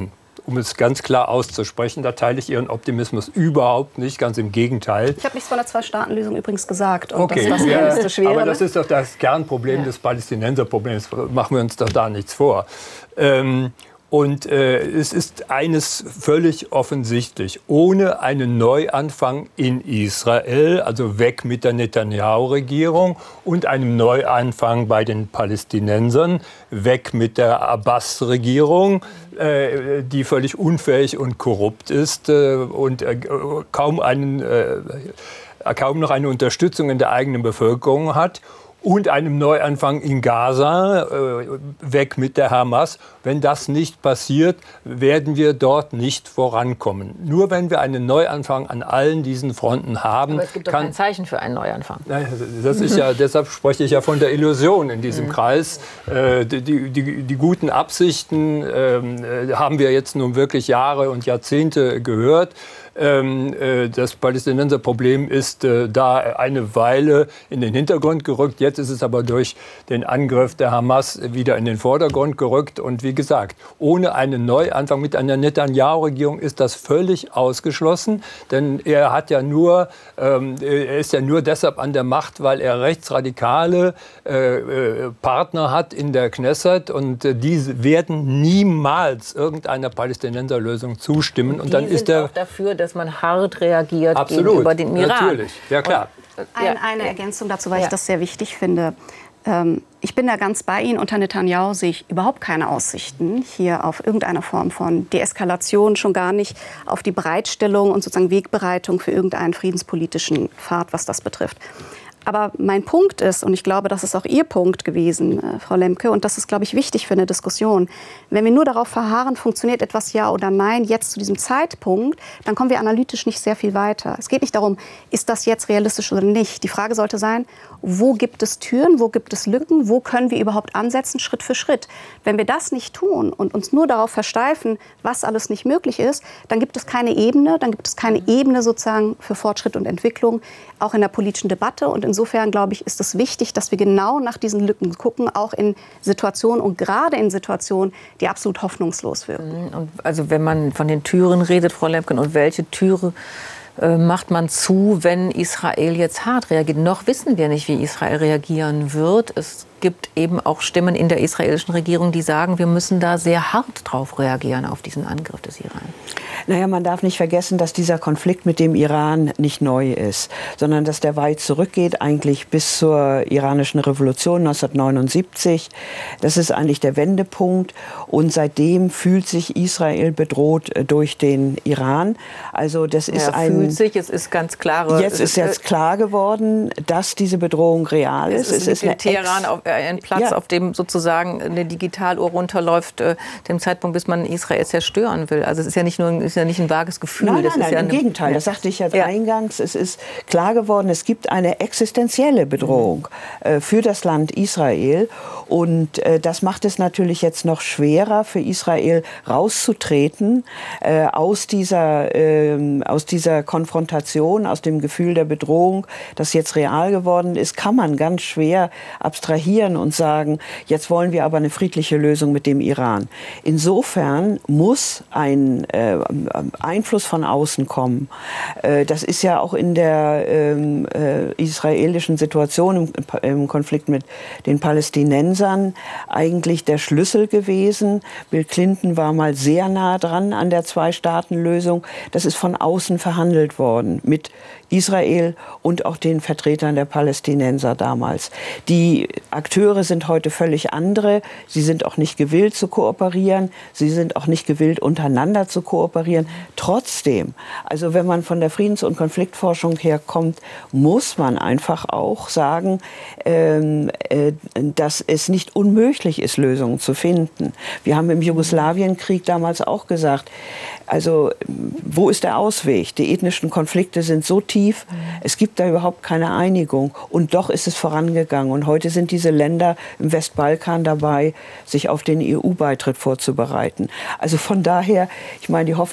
um es ganz klar auszusprechen. Da teile ich Ihren Optimismus überhaupt nicht, ganz im Gegenteil. Ich habe nichts von der Zwei-Staaten-Lösung übrigens gesagt. Und okay, dass das ja, realistisch wäre. aber das ist doch das Kernproblem ja. des Palästinenserproblems. Machen wir uns doch da nichts vor. Ähm, Und äh, es ist eines völlig offensichtlich, ohne einen Neuanfang in Israel, also weg mit der Netanyahu-Regierung und einem Neuanfang bei den Palästinensern, weg mit der Abbas-Regierung, äh, die völlig unfähig und korrupt ist äh, und äh, kaum, einen, äh, kaum noch eine Unterstützung in der eigenen Bevölkerung hat. Und einem Neuanfang in Gaza, äh, weg mit der Hamas. Wenn das nicht passiert, werden wir dort nicht vorankommen. Nur wenn wir einen Neuanfang an allen diesen Fronten haben. Aber es gibt doch kann, kein Zeichen für einen Neuanfang. Das ist ja, deshalb spreche ich ja von der Illusion in diesem mhm. Kreis. Äh, die, die, die guten Absichten äh, haben wir jetzt nun wirklich Jahre und Jahrzehnte gehört. Ähm, äh, das Palästinenserproblem ist äh, da eine Weile in den Hintergrund gerückt. Jetzt ist es aber durch den Angriff der Hamas wieder in den Vordergrund gerückt. Und wie gesagt, ohne einen Neuanfang mit einer Netanyahu-Regierung ist das völlig ausgeschlossen. Denn er hat ja nur, ähm, er ist ja nur deshalb an der Macht, weil er rechtsradikale äh, äh, Partner hat in der Knesset. Und äh, diese werden niemals irgendeiner Palästinenserlösung zustimmen. Und, und dann ist er auch dafür, dass man hart reagiert Absolut, gegenüber dem Iran. Natürlich, ja klar. Und, äh, ein, eine Ergänzung dazu, weil ja. ich das sehr wichtig finde. Ähm, ich bin da ganz bei Ihnen. Unter Netanyahu sehe ich überhaupt keine Aussichten hier auf irgendeine Form von Deeskalation, schon gar nicht auf die Bereitstellung und sozusagen Wegbereitung für irgendeinen friedenspolitischen Pfad, was das betrifft. Aber mein Punkt ist, und ich glaube, das ist auch Ihr Punkt gewesen, äh, Frau Lemke, und das ist, glaube ich, wichtig für eine Diskussion. Wenn wir nur darauf verharren, funktioniert etwas ja oder nein, jetzt zu diesem Zeitpunkt, dann kommen wir analytisch nicht sehr viel weiter. Es geht nicht darum, ist das jetzt realistisch oder nicht. Die Frage sollte sein, wo gibt es Türen, wo gibt es Lücken, wo können wir überhaupt ansetzen, Schritt für Schritt. Wenn wir das nicht tun und uns nur darauf versteifen, was alles nicht möglich ist, dann gibt es keine Ebene, dann gibt es keine Ebene sozusagen für Fortschritt und Entwicklung, auch in der politischen Debatte. Und insofern, glaube ich, ist es wichtig, dass wir genau nach diesen Lücken gucken, auch in Situationen und gerade in Situationen, die absolut hoffnungslos wirken. Und also wenn man von den Türen redet, Frau Lemken, und welche Türe äh, macht man zu, wenn Israel jetzt hart reagiert? Noch wissen wir nicht, wie Israel reagieren wird. Es gibt eben auch Stimmen in der israelischen Regierung, die sagen, wir müssen da sehr hart drauf reagieren, auf diesen Angriff des Iran. Naja, man darf nicht vergessen, dass dieser Konflikt mit dem Iran nicht neu ist, sondern dass der weit zurückgeht, eigentlich bis zur iranischen Revolution neunzehnhundertneunundsiebzig. Das ist eigentlich der Wendepunkt. Und seitdem fühlt sich Israel bedroht durch den Iran. Also das ist ja, ein... fühlt sich, es ist ganz klar. Jetzt ist jetzt klar geworden, dass diese Bedrohung real ist. Es ist, es ist in Teheran auf, äh, ein Platz, ja. auf dem sozusagen eine Digitaluhr runterläuft, äh, dem Zeitpunkt, bis man Israel zerstören will. Also es ist ja nicht nur ein, ist ja nicht ein vages Gefühl. Nein, nein, das ist nein, ja im eine, Gegenteil. Das sagte ich ja, ja eingangs. Es ist klar geworden, es gibt eine existenzielle Bedrohung äh, für das Land Israel. Und äh, das macht es natürlich jetzt noch schwerer für Israel rauszutreten äh, aus dieser, äh, aus dieser Konfrontation, aus dem Gefühl der Bedrohung, das jetzt real geworden ist, kann man ganz schwer abstrahieren und sagen, jetzt wollen wir aber eine friedliche Lösung mit dem Iran. Insofern muss ein äh, Einfluss von außen kommen. Äh, das ist ja auch in der ähm, äh, israelischen Situation im, im Konflikt mit den Palästinensern eigentlich der Schlüssel gewesen. Bill Clinton war mal sehr nah dran an der Zwei-Staaten-Lösung. Das ist von außen verhandelt worden mit Israel und auch den Vertretern der Palästinenser damals. Die Akteure sind heute völlig andere. Sie sind auch nicht gewillt zu kooperieren. Sie sind auch nicht gewillt, untereinander zu kooperieren. Trotzdem, also wenn man von der Friedens- und Konfliktforschung herkommt, muss man einfach auch sagen, ähm, äh, dass es nicht unmöglich ist, Lösungen zu finden. Wir haben im Jugoslawienkrieg damals auch gesagt, also wo ist der Ausweg? Die ethnischen Konflikte sind so tief, es gibt da überhaupt keine Einigung. Und doch ist es vorangegangen. Und heute sind diese Länder im Westbalkan dabei, sich auf den E U-Beitritt vorzubereiten. Also von daher, ich meine, die Hoffnung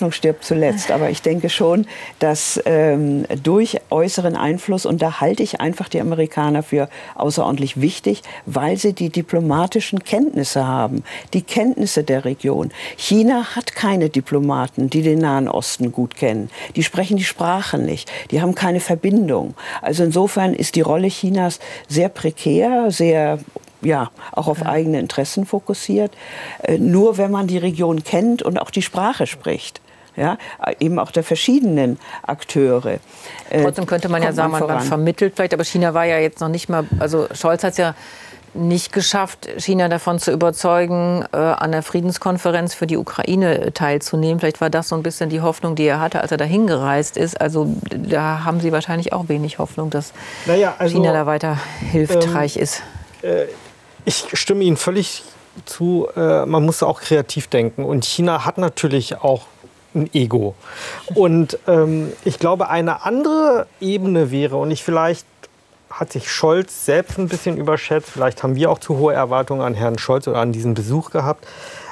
Hoffnung stirbt zuletzt. Aber ich denke schon, dass ähm, durch äußeren Einfluss, und da halte ich einfach die Amerikaner für außerordentlich wichtig, weil sie die diplomatischen Kenntnisse haben, die Kenntnisse der Region. China hat keine Diplomaten, die den Nahen Osten gut kennen. Die sprechen die Sprache nicht, die haben keine Verbindung. Also insofern ist die Rolle Chinas sehr prekär, sehr ja, auch auf eigene Interessen fokussiert. Äh, nur wenn man die Region kennt und auch die Sprache spricht. Ja, eben auch der verschiedenen Akteure. Äh, Trotzdem könnte man ja sagen, man, man vermittelt vielleicht, aber China war ja jetzt noch nicht mal, also Scholz hat es ja nicht geschafft, China davon zu überzeugen, äh, an der Friedenskonferenz für die Ukraine teilzunehmen. Vielleicht war das so ein bisschen die Hoffnung, die er hatte, als er dahin gereist ist. Also da haben Sie wahrscheinlich auch wenig Hoffnung, dass naja, also, China da weiter hilfreich ähm, ist. Äh, ich stimme Ihnen völlig zu. Äh, man muss auch kreativ denken. Und China hat natürlich auch ein Ego. Und ähm, ich glaube, eine andere Ebene wäre, und ich vielleicht hat sich Scholz selbst ein bisschen überschätzt. Vielleicht haben wir auch zu hohe Erwartungen an Herrn Scholz oder an diesen Besuch gehabt.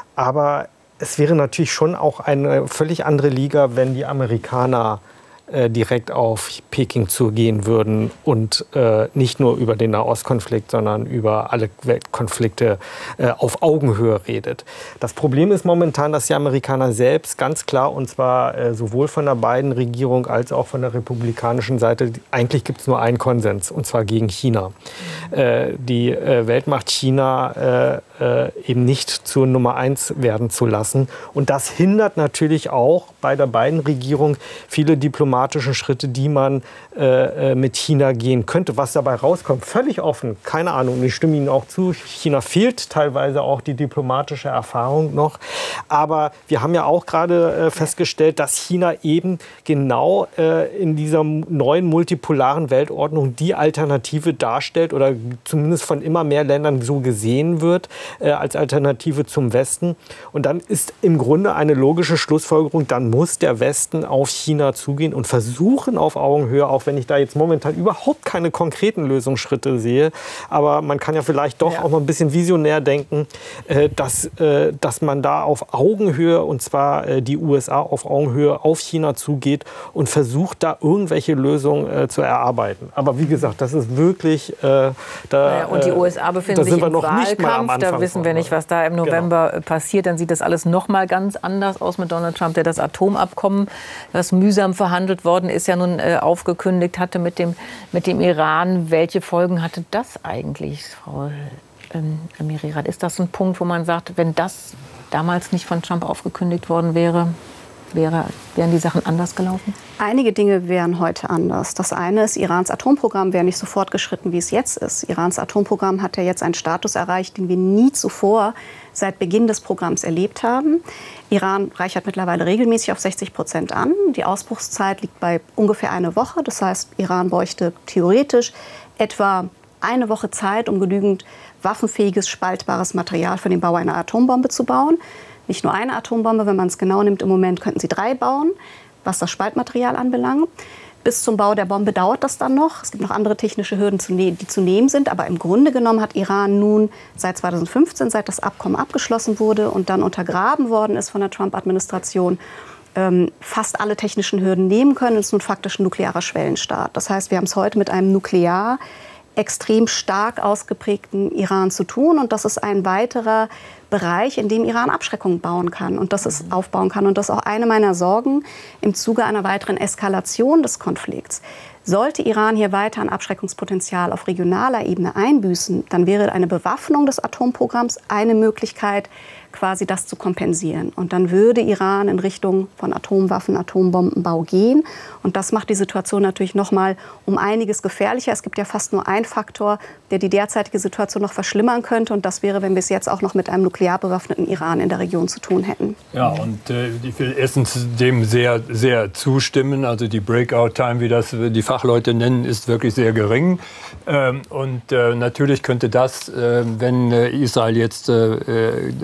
Aber es wäre natürlich schon auch eine völlig andere Liga, wenn die Amerikaner äh, direkt auf Peking zugehen würden und äh, nicht nur über den Nahostkonflikt, sondern über alle Weltkonflikte äh, auf Augenhöhe redet. Das Problem ist momentan, dass die Amerikaner selbst ganz klar, und zwar äh, sowohl von der Biden-Regierung als auch von der republikanischen Seite, eigentlich gibt es nur einen Konsens, und zwar gegen China. Äh, die äh, Weltmacht China äh, äh, eben nicht zur Nummer eins werden zu lassen. Und das hindert natürlich auch bei der Biden-Regierung viele diplomatische Schritte, die man äh, mit China gehen könnte. Was dabei rauskommt, völlig offen, keine Ahnung. Ich stimme Ihnen auch zu, China fehlt teilweise auch die diplomatische Erfahrung noch. Aber wir haben ja auch gerade äh, festgestellt, dass China eben genau äh, in dieser neuen multipolaren Weltordnung die Alternative darstellt oder zumindest von immer mehr Ländern so gesehen wird äh, als Alternative zum Westen. Und dann ist im Grunde eine logische Schlussfolgerung, dann muss der Westen auf China zugehen und versuchen auf Augenhöhe, auch wenn ich da jetzt momentan überhaupt keine konkreten Lösungsschritte sehe, aber man kann ja vielleicht doch ja. auch mal ein bisschen visionär denken, äh, dass, äh, dass man da auf Augenhöhe, und zwar äh, die U S A auf Augenhöhe auf China zugeht und versucht, da irgendwelche Lösungen äh, zu erarbeiten. Aber wie gesagt, das ist wirklich... Äh, da, ja, und die U S A befinden sich im Wahlkampf, da wissen wir nicht, was da im November genau. passiert. Dann sieht das alles noch mal ganz anders aus mit Donald Trump, der das Atomabkommen, das mühsam verhandelt worden ist, ja nun äh, aufgekündigt hatte mit dem, mit dem Iran. Welche Folgen hatte das eigentlich, Frau ähm, Amiri-Rath? Ist das ein Punkt, wo man sagt, wenn das damals nicht von Trump aufgekündigt worden wäre, wäre, wären die Sachen anders gelaufen? Einige Dinge wären heute anders. Das eine ist, Irans Atomprogramm wäre nicht so fortgeschritten, wie es jetzt ist. Irans Atomprogramm hat ja jetzt einen Status erreicht, den wir nie zuvor seit Beginn des Programms erlebt haben. Iran reichert mittlerweile regelmäßig auf sechzig Prozent an. Die Ausbruchszeit liegt bei ungefähr einer Woche. Das heißt, Iran bräuchte theoretisch etwa eine Woche Zeit, um genügend waffenfähiges, spaltbares Material für den Bau einer Atombombe zu bauen. Nicht nur eine Atombombe, wenn man es genau nimmt, im Moment könnten sie drei bauen, was das Spaltmaterial anbelangt. Bis zum Bau der Bombe dauert das dann noch. Es gibt noch andere technische Hürden, die zu nehmen sind. Aber im Grunde genommen hat Iran nun seit zweitausendfünfzehn, seit das Abkommen abgeschlossen wurde und dann untergraben worden ist von der Trump-Administration, ähm, fast alle technischen Hürden nehmen können. Es ist nun faktisch ein nuklearer Schwellenstaat. Das heißt, wir haben es heute mit einem nuklear extrem stark ausgeprägten Iran zu tun. Und das ist ein weiterer Bereich, in dem Iran Abschreckung bauen kann und das ist aufbauen kann. Und das ist auch eine meiner Sorgen im Zuge einer weiteren Eskalation des Konflikts. Sollte Iran hier weiter an Abschreckungspotenzial auf regionaler Ebene einbüßen, dann wäre eine Bewaffnung des Atomprogramms eine Möglichkeit, quasi das zu kompensieren. Und dann würde Iran in Richtung von Atomwaffen, Atombombenbau gehen. Und das macht die Situation natürlich noch mal um einiges gefährlicher. Es gibt ja fast nur einen Faktor, der die derzeitige Situation noch verschlimmern könnte. Und das wäre, wenn wir es jetzt auch noch mit einem nuklear bewaffneten Iran in der Region zu tun hätten. Ja, und äh, ich will erstens dem sehr, sehr zustimmen. Also die Breakout-Time, wie das die Fachleute nennen, ist wirklich sehr gering. Ähm, und äh, natürlich könnte das, äh, wenn äh, Israel jetzt äh, die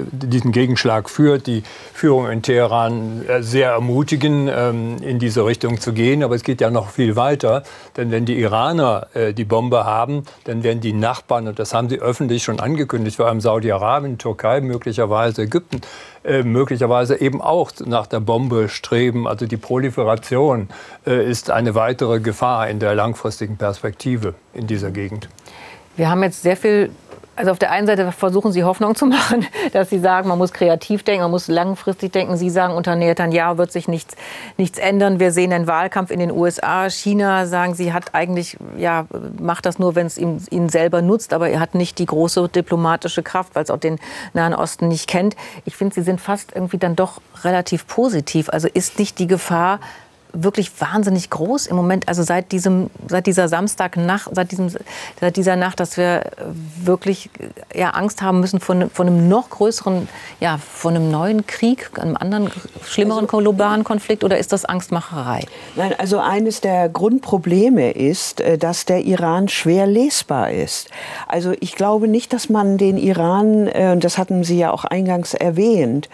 diesen Gegenschlag führt, die Führung in Teheran sehr ermutigen, in diese Richtung zu gehen. Aber es geht ja noch viel weiter. Denn wenn die Iraner die Bombe haben, dann werden die Nachbarn, und das haben sie öffentlich schon angekündigt, vor allem Saudi-Arabien, Türkei, möglicherweise Ägypten, möglicherweise eben auch nach der Bombe streben. Also die Proliferation ist eine weitere Gefahr in der langfristigen Perspektive in dieser Gegend. Wir haben jetzt sehr viel, also auf der einen Seite versuchen Sie Hoffnung zu machen, dass Sie sagen, man muss kreativ denken, man muss langfristig denken. Sie sagen, unter Netanyahu wird sich nichts, nichts ändern. Wir sehen einen Wahlkampf in den U S A. China, sagen Sie, hat eigentlich, ja, macht das nur, wenn es ihm, ihn selber nutzt. Aber er hat nicht die große diplomatische Kraft, weil es auch den Nahen Osten nicht kennt. Ich finde, Sie sind fast irgendwie dann doch relativ positiv. Also ist nicht die Gefahr wirklich wahnsinnig groß im Moment, also seit diesem, seit dieser Samstagnacht, seit diesem, seit dieser Nacht, dass wir wirklich ja Angst haben müssen von, von einem noch größeren, ja, von einem neuen Krieg, einem anderen schlimmeren also, globalen Konflikt, oder ist das Angstmacherei? Nein, also eines der Grundprobleme ist, dass der Iran schwer lesbar ist. Also ich glaube nicht, dass man den Iran, und das hatten Sie ja auch eingangs erwähnt,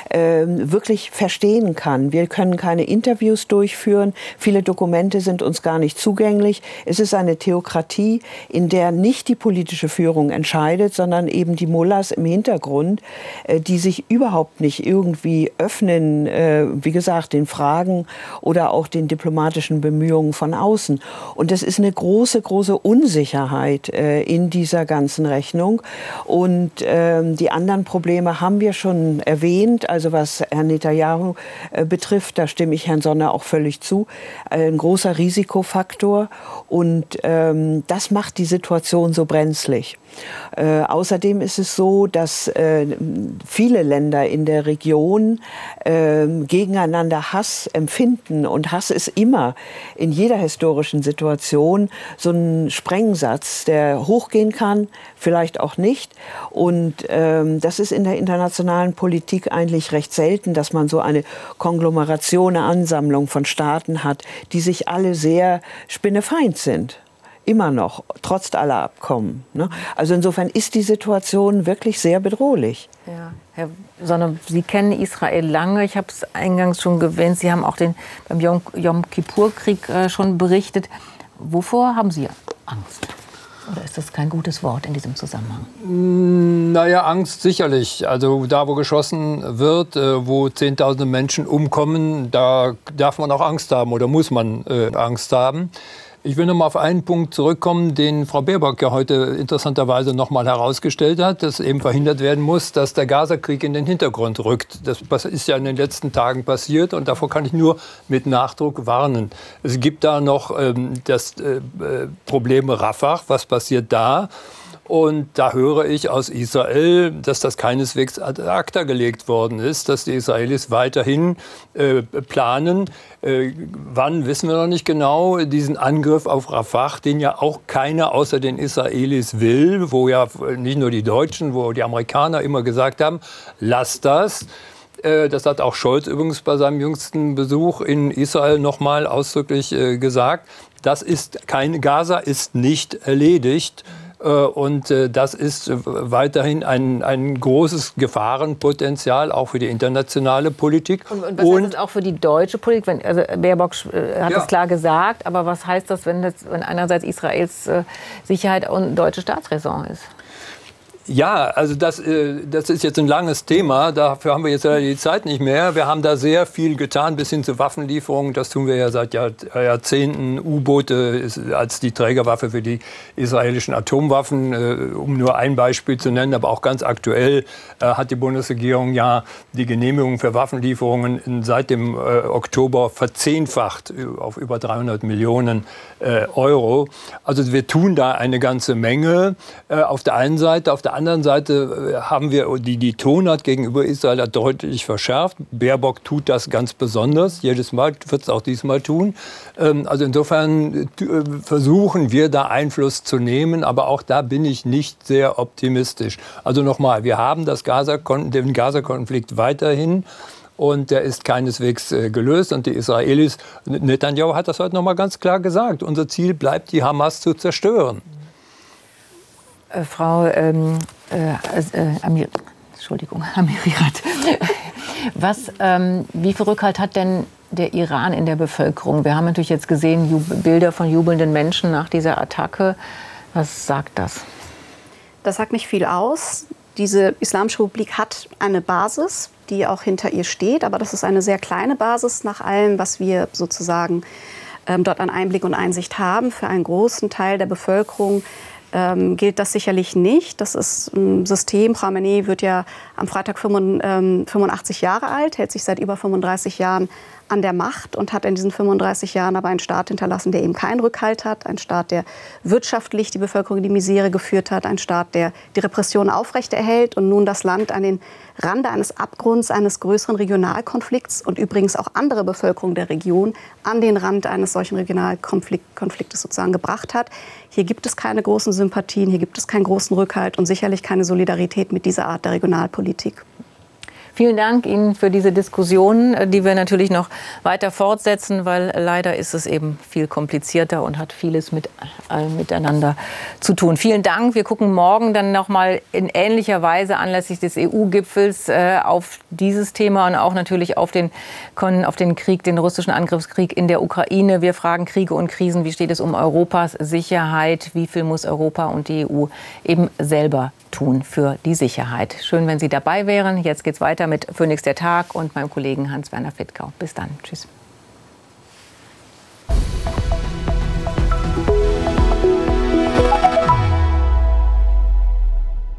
wirklich verstehen kann. Wir können keine Interviews durchführen. Führen. Viele Dokumente sind uns gar nicht zugänglich. Es ist eine Theokratie, in der nicht die politische Führung entscheidet, sondern eben die Mullahs im Hintergrund, die sich überhaupt nicht irgendwie öffnen, wie gesagt, den Fragen oder auch den diplomatischen Bemühungen von außen. Und das ist eine große, große Unsicherheit in dieser ganzen Rechnung. Und die anderen Probleme haben wir schon erwähnt. Also was Herrn Netanyahu betrifft, da stimme ich Herrn Sonner auch völlig zu, ein großer Risikofaktor, und ähm, das macht die Situation so brenzlig. Äh, außerdem ist es so, dass äh, viele Länder in der Region äh, gegeneinander Hass empfinden, und Hass ist immer in jeder historischen Situation so ein Sprengsatz, der hochgehen kann, vielleicht auch nicht, und ähm, das ist in der internationalen Politik eigentlich recht selten, dass man so eine Konglomeration, eine Ansammlung von Staaten hat, die sich alle sehr spinnefeind sind. Immer noch, trotz aller Abkommen. Ne? Also insofern ist die Situation wirklich sehr bedrohlich. Ja, Herr Sonner, Sie kennen Israel lange. Ich habe es eingangs schon erwähnt. Sie haben auch den, beim Yom, Yom Kippur-Krieg äh, schon berichtet. Wovor haben Sie Angst? Oder ist das kein gutes Wort in diesem Zusammenhang? Naja, Angst sicherlich. Also da, wo geschossen wird, äh, wo Zehntausende Menschen umkommen, da darf man auch Angst haben oder muss man äh, Angst haben. Ich will noch mal auf einen Punkt zurückkommen, den Frau Baerbock ja heute interessanterweise noch mal herausgestellt hat, dass eben verhindert werden muss, dass der Gaza-Krieg in den Hintergrund rückt. Das ist ja in den letzten Tagen passiert, und davor kann ich nur mit Nachdruck warnen. Es gibt da noch ähm, das äh, Problem Rafah. Was passiert da? Und da höre ich aus Israel, dass das keineswegs ad acta gelegt worden ist, dass die Israelis weiterhin äh, planen, äh, wann wissen wir noch nicht genau, diesen Angriff auf Rafah, den ja auch keiner außer den Israelis will, wo ja nicht nur die Deutschen, wo die Amerikaner immer gesagt haben, lasst das. Das hat auch Scholz übrigens bei seinem jüngsten Besuch in Israel noch mal ausdrücklich äh, gesagt. Das ist kein, Gaza ist nicht erledigt. Und das ist weiterhin ein, ein großes Gefahrenpotenzial, auch für die internationale Politik. Und, und was und, heißt das auch für die deutsche Politik? Wenn, also Baerbock äh, hat es ja klar gesagt, aber was heißt das, wenn, das, wenn einerseits Israels äh, Sicherheit und deutsche Staatsräson ist? Ja, also das, das ist jetzt ein langes Thema. Dafür haben wir jetzt leider die Zeit nicht mehr. Wir haben da sehr viel getan, bis hin zu Waffenlieferungen. Das tun wir ja seit Jahrzehnten. U-Boote als die Trägerwaffe für die israelischen Atomwaffen, um nur ein Beispiel zu nennen. Aber auch ganz aktuell hat die Bundesregierung ja die Genehmigung für Waffenlieferungen seit dem Oktober verzehnfacht auf über dreihundert Millionen Euro. Also wir tun da eine ganze Menge auf der einen Seite. Auf der anderen Seite haben wir die, die Tonart gegenüber Israel hat deutlich verschärft. Baerbock tut das ganz besonders. Jedes Mal wird es auch diesmal tun. Also insofern versuchen wir da Einfluss zu nehmen. Aber auch da bin ich nicht sehr optimistisch. Also nochmal, wir haben das Gaza, den Gaza-Konflikt weiterhin. Und der ist keineswegs äh, gelöst. Und die Israelis, Netanyahu hat das heute noch mal ganz klar gesagt, unser Ziel bleibt, die Hamas zu zerstören. Äh, Frau ähm, äh, äh, Amir, Entschuldigung, Amirirat. Was, ähm, wie viel Rückhalt hat denn der Iran in der Bevölkerung? Wir haben natürlich jetzt gesehen Jub- Bilder von jubelnden Menschen nach dieser Attacke. Was sagt das? Das sagt nicht viel aus. Diese Islamische Republik hat eine Basis, die auch hinter ihr steht. Aber das ist eine sehr kleine Basis nach allem, was wir sozusagen ähm, dort an Einblick und Einsicht haben. Für einen großen Teil der Bevölkerung ähm, gilt das sicherlich nicht. Das ist ein System. Khamenei wird ja am Freitag fünfundachtzig Jahre alt, hält sich seit über fünfunddreißig Jahren an der Macht und hat in diesen fünfunddreißig Jahren aber einen Staat hinterlassen, der eben keinen Rückhalt hat. Ein Staat, der wirtschaftlich die Bevölkerung in die Misere geführt hat. Ein Staat, der die Repression aufrechterhält und nun das Land an den Rande eines Abgrunds, eines größeren Regionalkonflikts und übrigens auch andere Bevölkerung der Region an den Rand eines solchen Regionalkonfliktes sozusagen gebracht hat. Hier gibt es keine großen Sympathien, hier gibt es keinen großen Rückhalt und sicherlich keine Solidarität mit dieser Art der Regionalpolitik. Vielen Dank Ihnen für diese Diskussion, die wir natürlich noch weiter fortsetzen, weil leider ist es eben viel komplizierter und hat vieles mit allem miteinander zu tun. Vielen Dank. Wir gucken morgen dann noch mal in ähnlicher Weise anlässlich des E U-Gipfels äh, auf dieses Thema und auch natürlich auf den, auf den Krieg, den russischen Angriffskrieg in der Ukraine. Wir fragen Kriege und Krisen. Wie steht es um Europas Sicherheit? Wie viel muss Europa und die E U eben selber tun für die Sicherheit? Schön, wenn Sie dabei wären. Jetzt geht's weiter mit Phoenix der Tag und meinem Kollegen Hans-Werner Flittgau. Bis dann. Tschüss.